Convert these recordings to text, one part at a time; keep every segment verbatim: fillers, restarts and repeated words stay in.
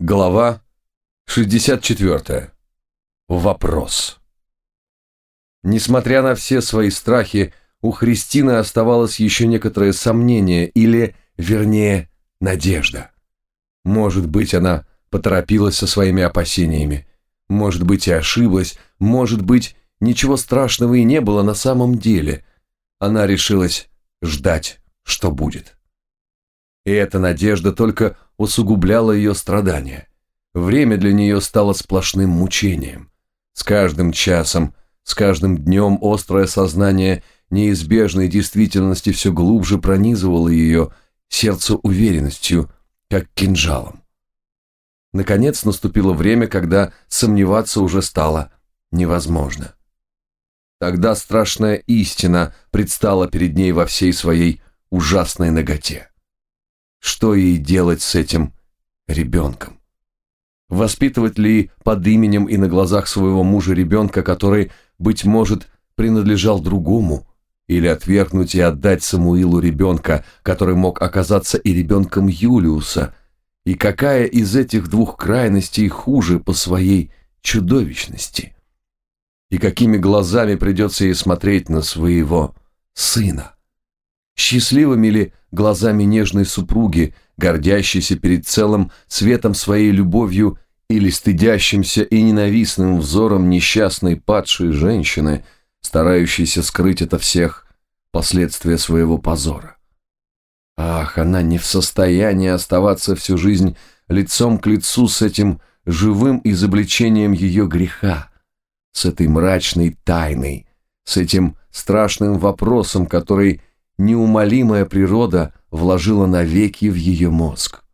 Глава шестьдесят четвёртая. Вопрос. Несмотря на все свои страхи, у Христины оставалось еще некоторое сомнение, или, вернее, надежда. Может быть, она поторопилась со своими опасениями, может быть, и ошиблась, может быть, ничего страшного и не было на самом деле. Она решилась ждать, что будет. И эта надежда только усугубляла ее страдания. Время для нее стало сплошным мучением. С каждым часом, с каждым днем острое сознание неизбежной действительности все глубже пронизывало ее сердце уверенностью, как кинжалом. Наконец наступило время, когда сомневаться уже стало невозможно. Тогда страшная истина предстала перед ней во всей своей ужасной наготе. Что ей делать с этим ребенком? Воспитывать ли под именем и на глазах своего мужа ребенка, который, быть может, принадлежал другому, или отвергнуть и отдать Самуилу ребенка, который мог оказаться и ребенком Юлиуса, и какая из этих двух крайностей хуже по своей чудовищности? И какими глазами придется ей смотреть на своего сына? Счастливыми ли глазами нежной супруги, гордящейся перед целым светом своей любовью, или стыдящимся и ненавистным взором несчастной падшей женщины, старающейся скрыть ото всех последствия своего позора? Ах, она не в состоянии оставаться всю жизнь лицом к лицу с этим живым изобличением ее греха, с этой мрачной тайной, с этим страшным вопросом, который неумолимая природа вложила навеки в ее мозг.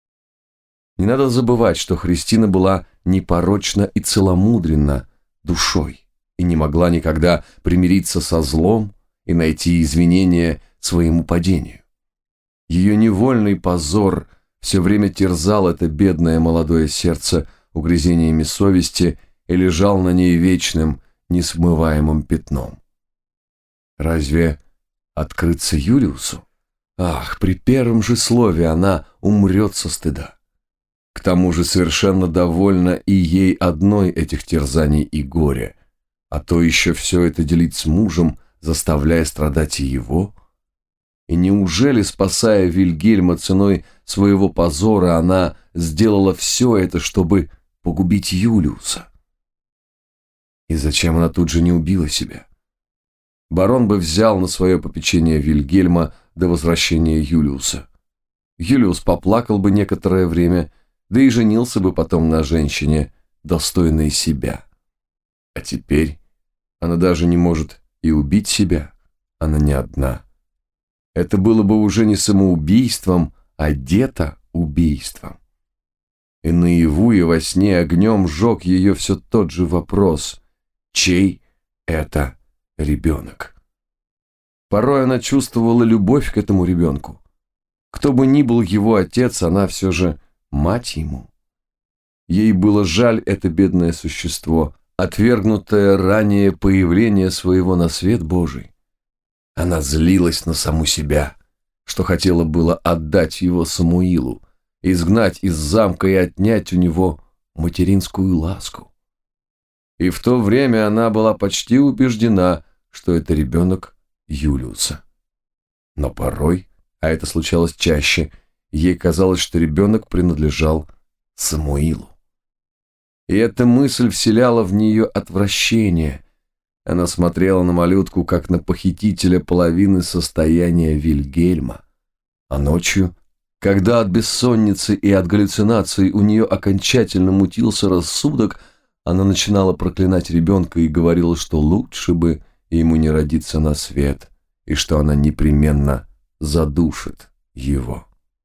Не надо забывать, что Христина была непорочна и целомудренна душой и не могла никогда примириться со злом и найти извинения своему падению. Ее невольный позор все время терзал это бедное молодое сердце угрызениями совести и лежал на ней вечным, несмываемым пятном. Разве открыться Юлиусу? Ах, при первом же слове она умрет со стыда. К тому же совершенно довольна и ей одной этих терзаний и горя, а то еще все это делить с мужем, заставляя страдать и его. И неужели, спасая Вильгельма ценой своего позора, она сделала все это, чтобы погубить Юлиуса? И зачем она тут же не убила себя? Барон бы взял на свое попечение Вильгельма до возвращения Юлиуса. Юлиус поплакал бы некоторое время, да и женился бы потом на женщине, достойной себя. А теперь она даже не может и убить себя, она не одна. Это было бы уже не самоубийством, а детоубийством. И наяву и во сне огнем жег ее все тот же вопрос: чей это ребенок? Порой она чувствовала любовь к этому ребенку. Кто бы ни был его отец, она все же мать ему. Ей было жаль это бедное существо, отвергнутое ранее появление своего на свет Божий. Она злилась на саму себя, что хотела было отдать его Самуилу, изгнать из замка и отнять у него материнскую ласку. И в то время она была почти убеждена, что это ребенок Юлиуса. Но порой, а это случалось чаще, ей казалось, что ребенок принадлежал Самуилу. И эта мысль вселяла в нее отвращение. Она смотрела на малютку, как на похитителя половины состояния Вильгельма. А ночью, когда от бессонницы и от галлюцинаций у нее окончательно мутился рассудок, она начинала проклинать ребенка и говорила, что лучше бы ему не родиться на свет, и что она непременно задушит его.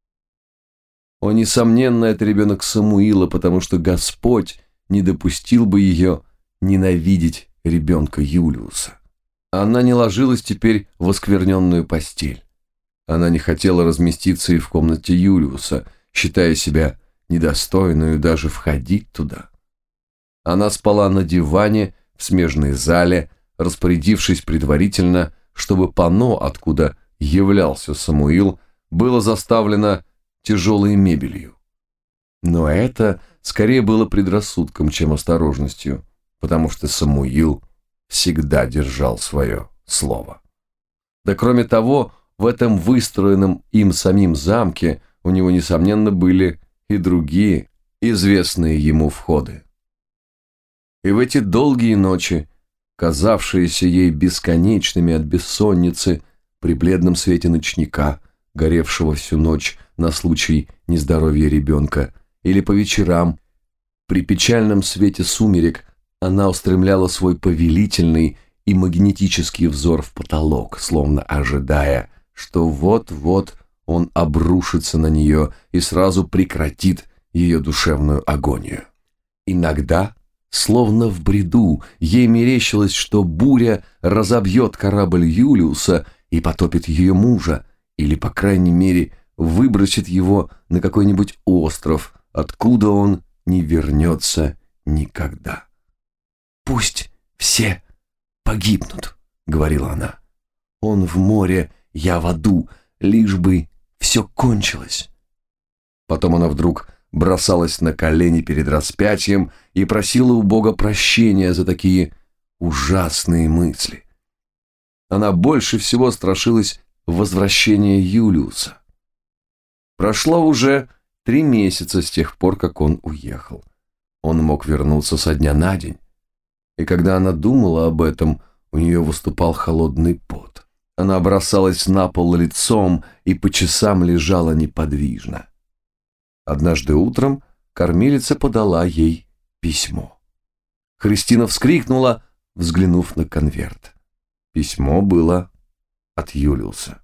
О, несомненно, это ребенок Самуила, потому что Господь не допустил бы ее ненавидеть ребенка Юлиуса. Она не ложилась теперь в оскверненную постель. Она не хотела разместиться и в комнате Юлиуса, считая себя недостойную даже входить туда. Она спала на диване в смежной зале, распорядившись предварительно, чтобы панно, откуда являлся Самуил, было заставлено тяжелой мебелью. Но это скорее было предрассудком, чем осторожностью, потому что Самуил всегда держал свое слово. Да кроме того, в этом выстроенном им самим замке у него, несомненно, были и другие известные ему входы. И в эти долгие ночи, казавшиеся ей бесконечными от бессонницы, при бледном свете ночника, горевшего всю ночь на случай нездоровья ребенка, или по вечерам, при печальном свете сумерек, она устремляла свой повелительный и магнетический взор в потолок, словно ожидая, что вот-вот он обрушится на нее и сразу прекратит ее душевную агонию. Иногда, словно в бреду, ей мерещилось, что буря разобьет корабль Юлиуса и потопит ее мужа, или, по крайней мере, выбросит его на какой-нибудь остров, откуда он не вернется никогда. «Пусть все погибнут», — говорила она. «Он в море, я в аду, лишь бы все кончилось». Потом она вдруг бросалась на колени перед распятием и просила у Бога прощения за такие ужасные мысли. Она больше всего страшилась возвращения Юлиуса. Прошло уже три месяца с тех пор, как он уехал. Он мог вернуться со дня на день. И когда она думала об этом, у нее выступал холодный пот. Она бросалась на пол лицом и по часам лежала неподвижно. Однажды утром кормилица подала ей письмо. Христина вскрикнула, взглянув на конверт. Письмо было от Юлиуса.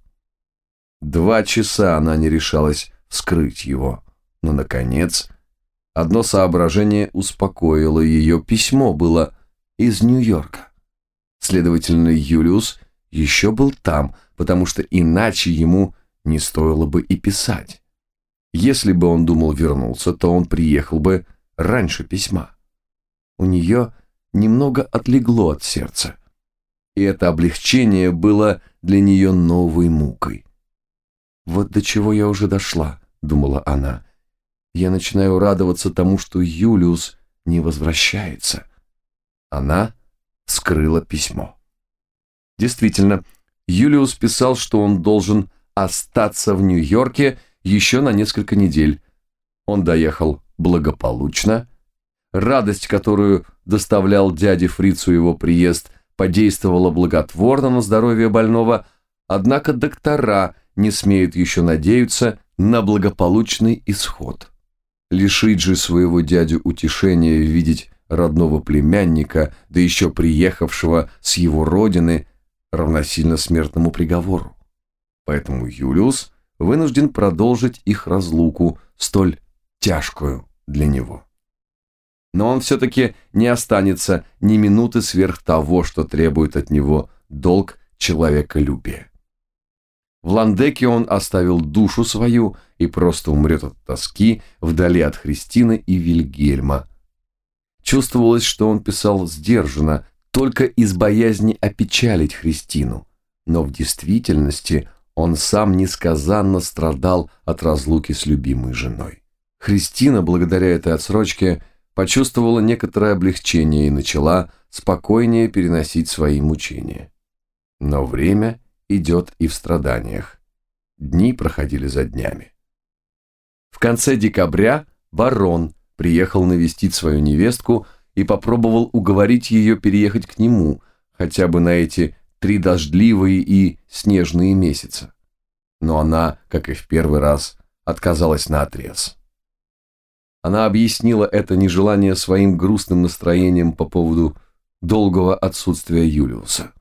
Два часа она не решалась вскрыть его, но, наконец, одно соображение успокоило ее. Письмо было из Нью-Йорка. Следовательно, Юлиус еще был там, потому что иначе ему не стоило бы и писать. Если бы он думал вернуться, то он приехал бы раньше письма. У нее немного отлегло от сердца, и это облегчение было для нее новой мукой. «Вот до чего я уже дошла», — думала она. «Я начинаю радоваться тому, что Юлиус не возвращается». Она скрыла письмо. Действительно, Юлиус писал, что он должен остаться в Нью-Йорке еще на несколько недель. Он доехал благополучно. Радость, которую доставлял дяде Фрицу его приезд, подействовала благотворно на здоровье больного, однако доктора не смеют еще надеяться на благополучный исход. Лишить же своего дядю утешения видеть родного племянника, да еще приехавшего с его родины, равносильно смертному приговору. Поэтому Юлиус вынужден продолжить их разлуку, столь тяжкую для него. Но он все-таки не останется ни минуты сверх того, что требует от него долг человеколюбия. В Ландеке он оставил душу свою и просто умрет от тоски вдали от Христины и Вильгельма. Чувствовалось, что он писал сдержанно, только из боязни опечалить Христину, но в действительности он сам несказанно страдал от разлуки с любимой женой. Христина, благодаря этой отсрочке, почувствовала некоторое облегчение и начала спокойнее переносить свои мучения. Но время идет и в страданиях. Дни проходили за днями. В конце декабря барон приехал навестить свою невестку и попробовал уговорить ее переехать к нему, хотя бы на эти три дождливые и снежные месяца. Но она, как и в первый раз, отказалась наотрез. Она объяснила это нежелание своим грустным настроением по поводу долгого отсутствия Юлиуса.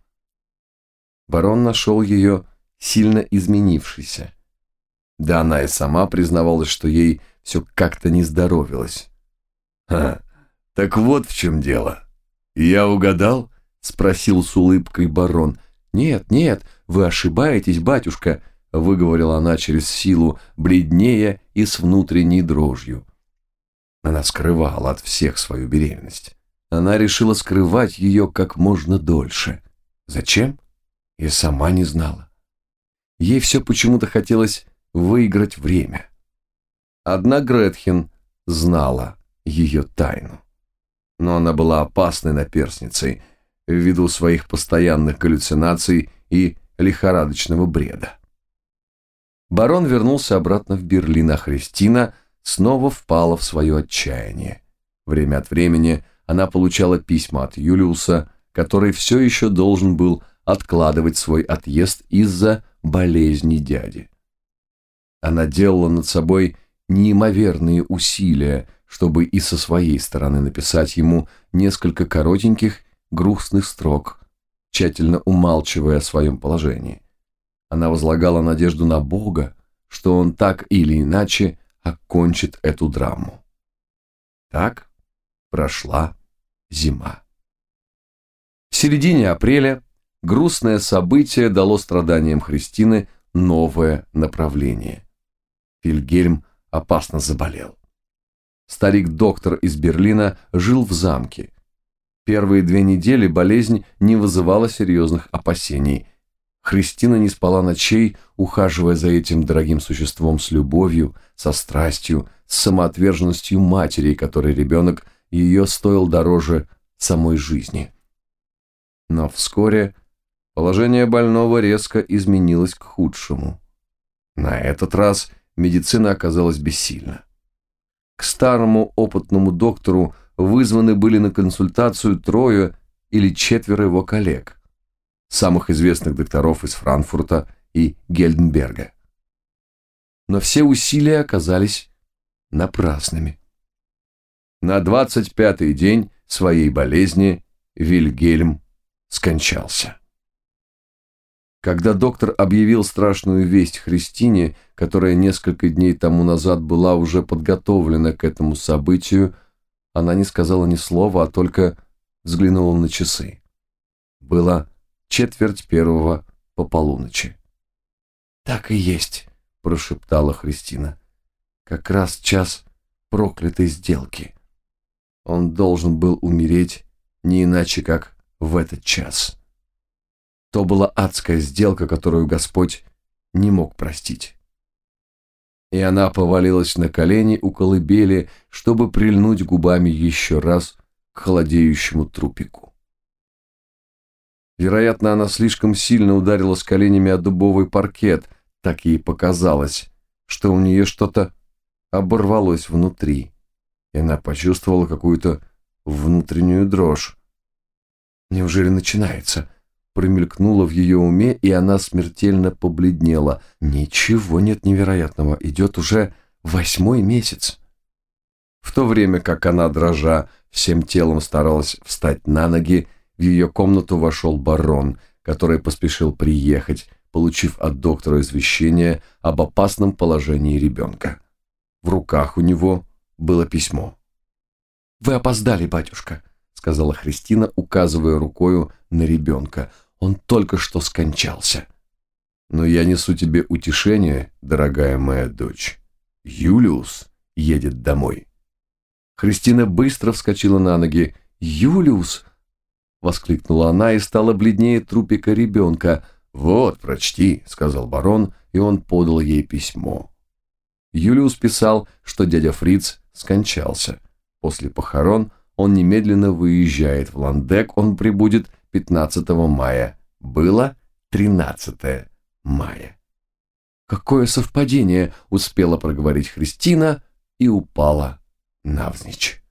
Барон нашел ее сильно изменившейся. Да она и сама признавалась, что ей все как-то не здоровилось. «Ха, так вот в чем дело. Я угадал?» — спросил с улыбкой барон. «Нет, нет, вы ошибаетесь, батюшка», — выговорила она через силу, бледнее и с внутренней дрожью. Она скрывала от всех свою беременность. Она решила скрывать ее как можно дольше. Зачем? И сама не знала. Ей все почему-то хотелось выиграть время. Одна Гретхен знала ее тайну. Но она была опасной наперсницей ввиду своих постоянных галлюцинаций и лихорадочного бреда. Барон вернулся обратно в Берлин, а Христина снова впала в свое отчаяние. Время от времени она получала письма от Юлиуса, который все еще должен был откладывать свой отъезд из-за болезни дяди. Она делала над собой неимоверные усилия, чтобы и со своей стороны написать ему несколько коротеньких, грустных строк, тщательно умалчивая о своем положении. Она возлагала надежду на Бога, что он так или иначе окончит эту драму. Так прошла зима. В середине апреля грустное событие дало страданиям Христины новое направление. Вильгельм опасно заболел. Старик-доктор из Берлина жил в замке. Первые две недели болезнь не вызывала серьезных опасений. Христина не спала ночей, ухаживая за этим дорогим существом с любовью, со страстью, с самоотверженностью матери, которой ребенок ее стоил дороже самой жизни. Но вскоре положение больного резко изменилось к худшему. На этот раз медицина оказалась бессильна. К старому опытному доктору вызваны были на консультацию трое или четверо его коллег, самых известных докторов из Франкфурта и Гельденберга. Но все усилия оказались напрасными. На двадцать пятый день своей болезни Вильгельм скончался. Когда доктор объявил страшную весть Христине, которая несколько дней тому назад была уже подготовлена к этому событию, она не сказала ни слова, а только взглянула на часы. Было четверть первого по полуночи. «Так и есть», – прошептала Христина. «Как раз час проклятой сделки. Он должен был умереть не иначе, как в этот час. То была адская сделка, которую Господь не мог простить». И она повалилась на колени у колыбели, чтобы прильнуть губами еще раз к холодеющему трупику. Вероятно, она слишком сильно ударилась коленями о дубовый паркет, так ей показалось, что у нее что-то оборвалось внутри, и она почувствовала какую-то внутреннюю дрожь. «Неужели начинается?» Промелькнуло в ее уме, и она смертельно побледнела. Ничего нет невероятного, идет уже восьмой месяц. В то время как она, дрожа, всем телом старалась встать на ноги, в ее комнату вошел барон, который поспешил приехать, получив от доктора извещение об опасном положении ребенка. В руках у него было письмо. «Вы опоздали, батюшка», — сказала Христина, указывая рукою на ребенка. «Он только что скончался». «Но я несу тебе утешение, дорогая моя дочь. Юлиус едет домой». Христина быстро вскочила на ноги. «Юлиус!» — воскликнула она и стала бледнее трупика ребенка. «Вот, прочти», — сказал барон, и он подал ей письмо. Юлиус писал, что дядя Фриц скончался. После похорон он немедленно выезжает в Ландек, он прибудет пятнадцатого мая. Было тринадцатое мая. «Какое совпадение!» — успела проговорить Христина и упала навзничь.